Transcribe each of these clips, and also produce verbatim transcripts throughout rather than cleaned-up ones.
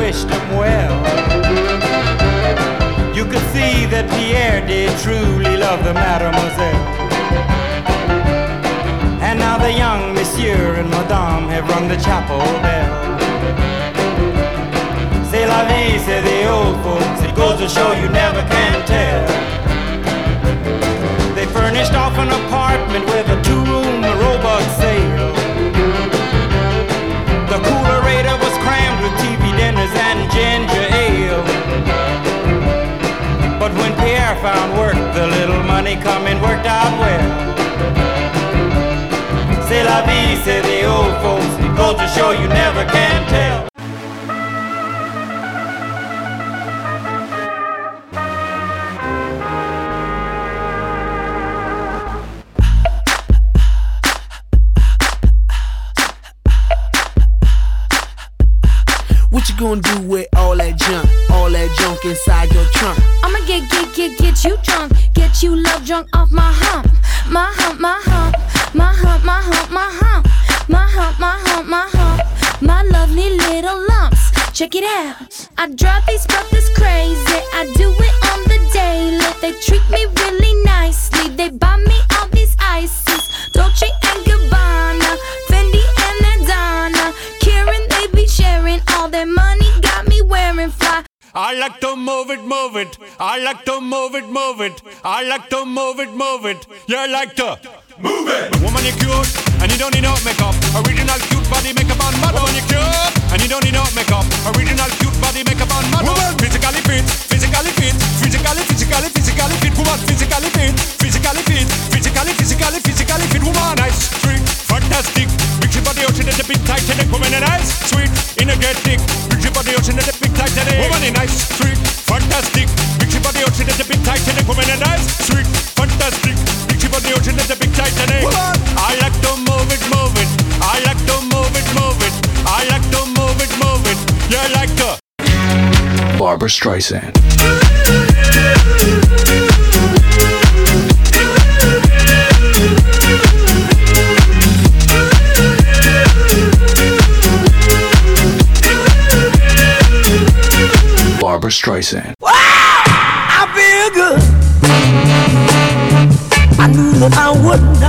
wished him well. You could see that Pierre did truly love the mademoiselle. And now the young monsieur and madame have rung the chapel bell. C'est la vie, say the old folks, it goes to show you never can tell. They furnished off an apartment with a two-room robot sale. The coolerator was crammed with T V dinners and ginger ale. But when Pierre found work, the little money coming worked out well. C'est la vie, say the old folks, it goes to show you never can tell. What you gonna do with all that junk, all that junk inside your trunk? I'ma get, get, get, get you drunk, get you love drunk off my hump, my hump, my hump, my hump, my hump, my hump, my hump, my hump, my hump, my lovely little lumps. Check it out. I drive these brothers crazy. I do it on the daily. They treat me really nicely. They buy me all these ices, Dolce and Gabbana, Fendi and Adana, Karen. They be sharing all their money. Got me wearing fly. I like to move it, move it. I like to move it, move it. I like to move it, move it. You like to move it. Woman, you cute, and you don't need no makeup. Original cute body makeup on model. Woman, you cute, and you don't need no makeup. Original cute body makeup on model. Woman, physically fit, physically fit, physically, physically, physically fit. Woman, physically fit, physically fit, physically, physically, physically fit. Woman, nice, sweet, fantastic. Big ship body ocean at the big Titanic. Woman, nice, sweet, energetic. Big ship body ocean at the big Titanic. Woman, nice, sweet, fantastic. Big ship body ocean at the big Titanic. Woman, nice, sweet, fantastic. Big ship body ocean at the big Titanic. I like to move it, move it. I like to move it, move it. I like to move it, move it. You like to Barbra Streisand. Barbra Streisand. Wow! I feel good. I knew that I wouldn't.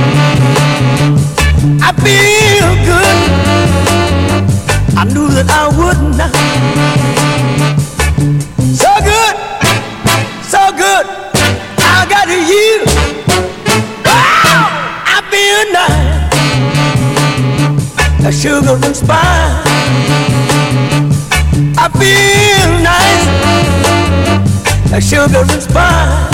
I feel good. I knew that I wouldn't. So good, so good. I got you. Wow! I feel nice. A sugar and spice. I feel nice. A sugar and spice.